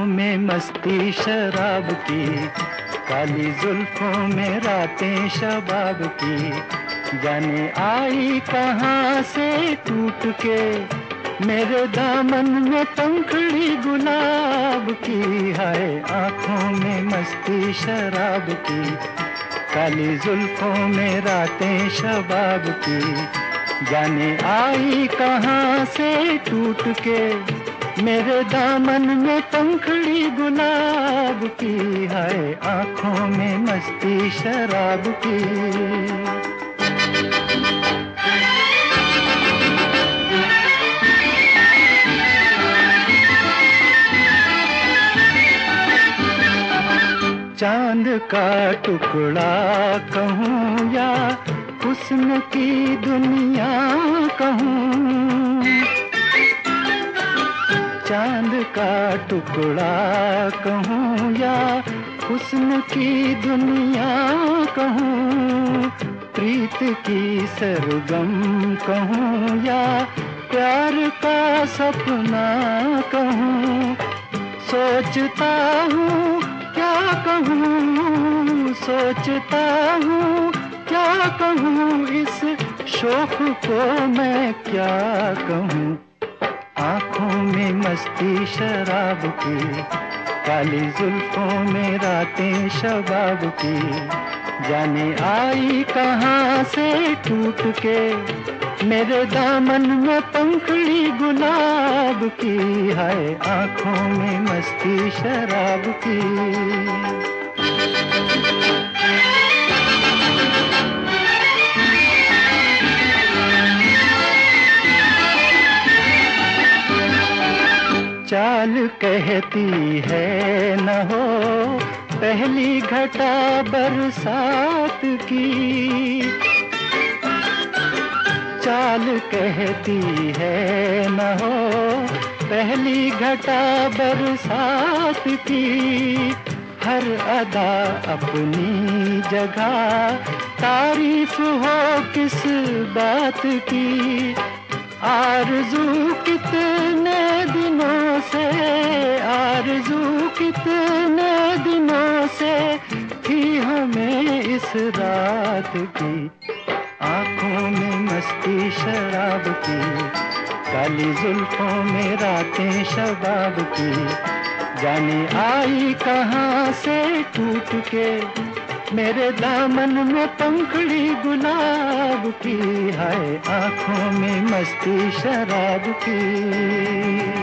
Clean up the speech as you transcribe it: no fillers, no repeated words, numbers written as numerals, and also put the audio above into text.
में मस्ती शराब की, काली जुल्फों में रातें शबाब की। जाने आई कहाँ से टूट के मेरे दामन में पंखड़ी गुलाब की। हाय आँखों में मस्ती शराब की, काली जुल्फों में रातें शबाब की। जाने आई कहाँ से टूट के मेरे दामन में पंखड़ी गुलाब की। हाय आँखों में मस्ती शराब की। चांद का टुकड़ा कहूँ या हुस्न की दुनिया कहूँ, चांद का टुकड़ा कहूँ या हुस्न की दुनिया कहूँ, प्रीत की सरगम कहूँ या प्यार का सपना कहूँ। सोचता हूँ क्या कहूँ, सोचता हूँ क्या कहूँ, इस शौक को मैं क्या कहूँ। आँखों में मस्ती शराब की, काली जुल्फों में रातें शबाब की। जाने आई कहाँ से टूट के मेरे दामन में पंखड़ी गुलाब की। हाय आँखों में मस्ती शराब की। चाल कहती है न हो पहली घटा बरसात की, चाल कहती है न हो पहली घटा बरसात की। हर अदा अपनी जगह तारीफ हो किस बात की। आरज़ू कितने दिनों से, आरज़ू कितने दिनों से थी हमें इस रात की। आँखों में मस्ती शराब की, काली जुल्फों में रातें शबाब की। जाने आई कहाँ से टूट के मेरे दामन में पंखड़ी गुलाब की। हाय आँखों में मस्ती शराब की।